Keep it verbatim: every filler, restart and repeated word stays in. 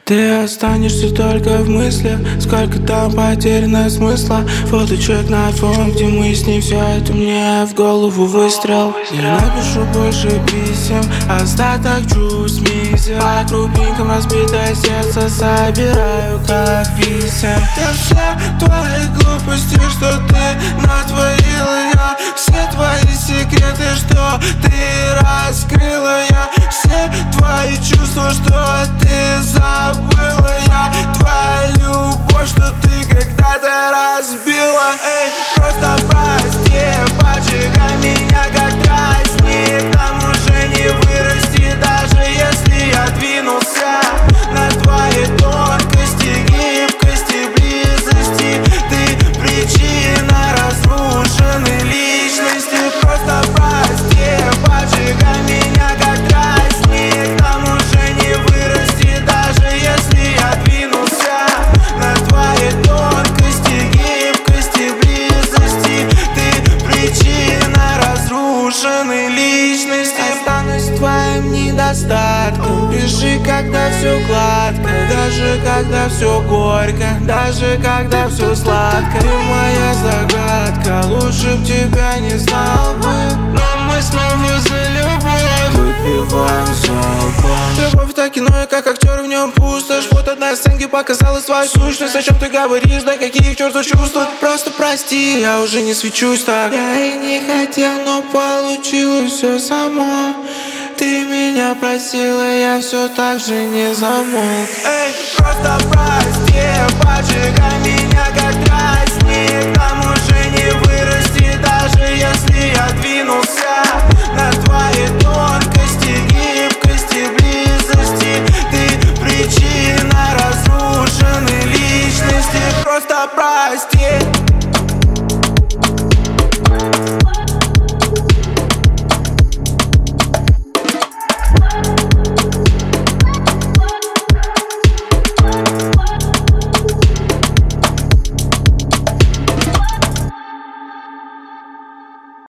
Ты останешься только в мыслях, сколько там потеряно смысла. Фоточек на фон, где мы с ней, все это мне в голову выстрел. Я напишу больше писем, остаток чувств мизер. По крупинкам разбитое сердце собираю как писем. Я все твои глупости, что ты натворила, я все твои секреты, что ты раскрыла, я все твои чувства, что ты забыла, я твоя любовь, что ты когда-то разбила. Эй, просто прости, поджигай меня как тростник. Там уже не вырасти, даже если я двинулся на твои тонкости, гибкости, близости. Ты причина разрушенной личности. Просто прости, поджигай меня как тростник. Там уже не вырасти, даже если я двинулся на твои тонкости, гибкости, близости. Ты причина разрушенной личности. Останусь твоим недостатком. Пиши, когда все гладко, даже когда все горько, даже когда все сладко. Ты моя загадка, лучше б тебя не знал бы. Но мы снова за любовь выпиваем залпом. Любовь это кино, и как актер в нем пустошь. Вот одна из сценки показала свою сущность. О чем ты говоришь, да какие к черту чувства? Просто прости, я уже не свечусь так. Я и не хотел, но получилось все само. Ты меня просила, я все так же не замолк. Эй, просто прости, поджигай меня как тростник. Там уже не вырасти, даже если я двигаюсь.